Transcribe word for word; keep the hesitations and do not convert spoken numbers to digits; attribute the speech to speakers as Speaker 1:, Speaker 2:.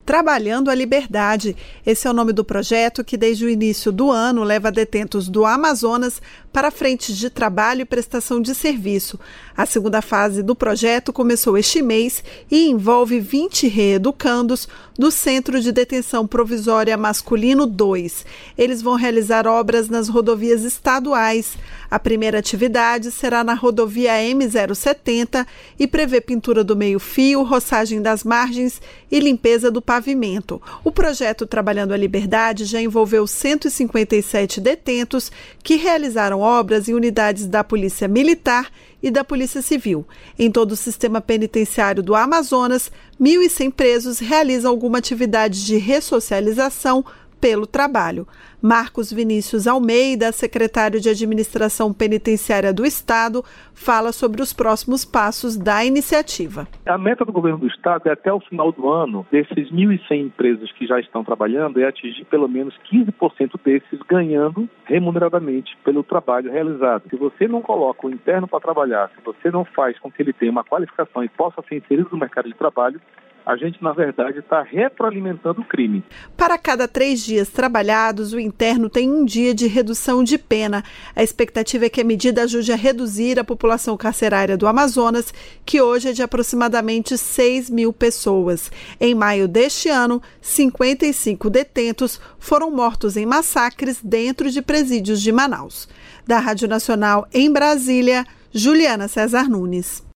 Speaker 1: Trabalhando a Liberdade. Esse é o nome do projeto que, desde o início do ano, leva detentos do Amazonas para frentes de trabalho e prestação de serviço. A segunda fase do projeto começou este mês e envolve vinte reeducandos do Centro de Detenção Provisória Masculino dois. Eles vão realizar obras nas rodovias estaduais. A primeira atividade será na rodovia M zero setenta e prevê pintura do meio-fio, roçagem das margens e limpeza do pavimento. O projeto Trabalhando a Liberdade já envolveu cento e cinquenta e sete detentos que realizaram obras em unidades da Polícia Militar e da Polícia Civil. Em todo o sistema penitenciário do Amazonas, mil e cem presos realizam alguma atividade de ressocialização pelo trabalho. Marcos Vinícius Almeida, secretário de Administração Penitenciária do Estado, fala sobre os próximos passos da iniciativa.
Speaker 2: A meta do governo do Estado é, até o final do ano, desses mil e cem empresas que já estão trabalhando, é atingir pelo menos quinze por cento desses ganhando remuneradamente pelo trabalho realizado. Se você não coloca o interno para trabalhar, se você não faz com que ele tenha uma qualificação e possa ser inserido no mercado de trabalho, a gente, na verdade, está retroalimentando o crime.
Speaker 1: Para cada três dias trabalhados, o interno tem um dia de redução de pena. A expectativa é que a medida ajude a reduzir a população carcerária do Amazonas, que hoje é de aproximadamente seis mil pessoas. Em maio deste ano, cinquenta e cinco detentos foram mortos em massacres dentro de presídios de Manaus. Da Rádio Nacional em Brasília, Juliana César Nunes.